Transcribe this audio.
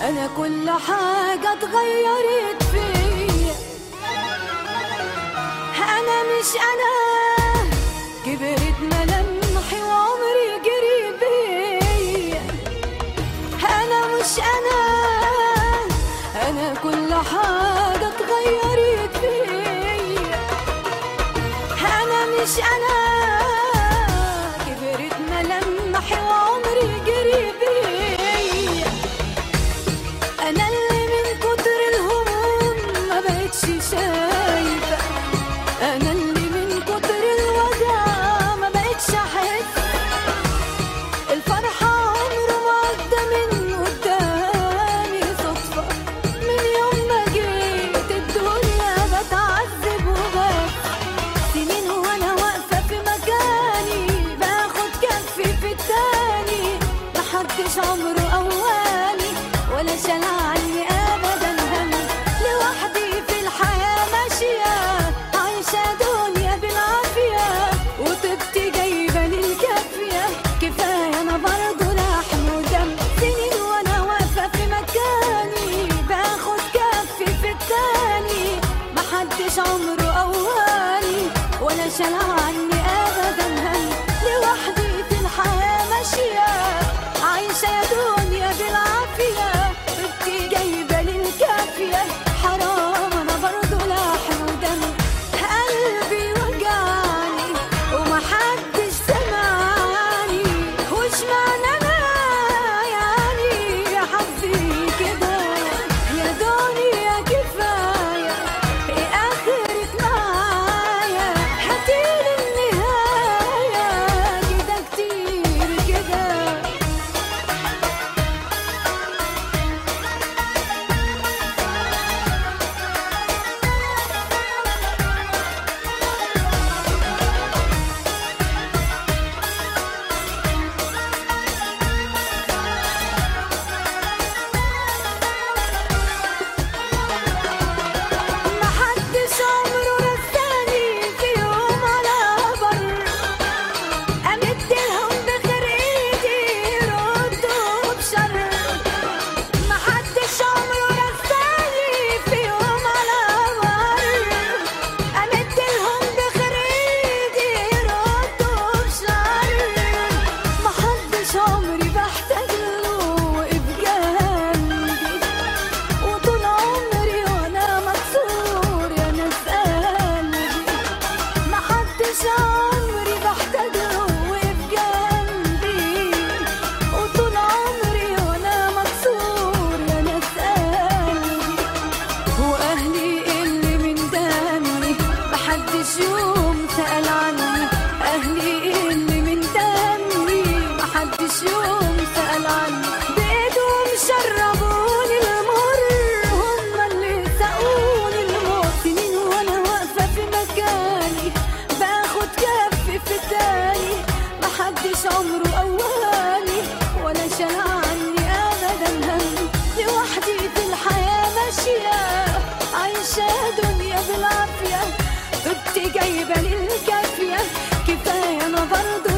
أنا كل حاجة اتغيرت فيا، أنا مش أنا، كبرت ملامحي وعمري جري بيا. أنا مش أنا، أنا كل حاجة اتغيرت فيا، أنا مش أنا، كبرت ملامحي وعمري جري بيا. أنا اللي من كتر الهموم ما بقتش شايفة، أنا اللي من كتر الوجع ما بقتش أحس. الفرحة عمره ما عدى من قدامي صدفة، من يوم ما جيت الدنيا بتعذب وبس. سنين وأنا واقفة في مكاني باخد كفي في التاني، محدش عمره قواني ولا شال عني أبدا هم. لوحدي في الحياة ماشية عايشة دنيا بالعافية، وطبتي جايبة للكافية، كفاية أنا برضه لحم ودم. سنين وأنا واقفة في مكاني باخد كفي في التاني، محدش عمره قواني ولا شال عني أبدا هم. لوحدي في الحياة ماشية عايشة يا دنيا بالعافية، طبتي جايبة للكافية، حرام أنا برضه لحم ودم. قلبي وجعني ومحدش سمعني، وش معنى أنا يعني يا حظي كده؟ يا دنيا كفاية، إيه آخرك معايا؟ هاتيلي النهاية كده كتير كده. محدش عمره رساني في يوم على بر، أمدلهم بخير إيدي يردوا بشر. محدش عمره رساني في يوم على بر، أمدلهم بخير إيدي يردوا بشر. محدش عمري بحتاج له وقف جنبي، وطول عمري وانا مكسور يا ناس قلبي. محدش عمري بحتاج له وقف جنبي، وطول عمري وانا مكسور يا ناس قلبي. واهلي اللي من دمي محدش يوم سأل عني، اهلي اللي من دمي محدش يوم سأل عني. بإيدهم شربوني المر، هم اللي سقوني الموت. سنين وانا واقفة في مكاني باخد كفي في التاني، محدش عمره قواني ولا شال عني أبدا هم. لوحدي في الحياة ماشية عايشة دنيا بالعافية، طبتي جايبة للكافية، كفاية أنا برضه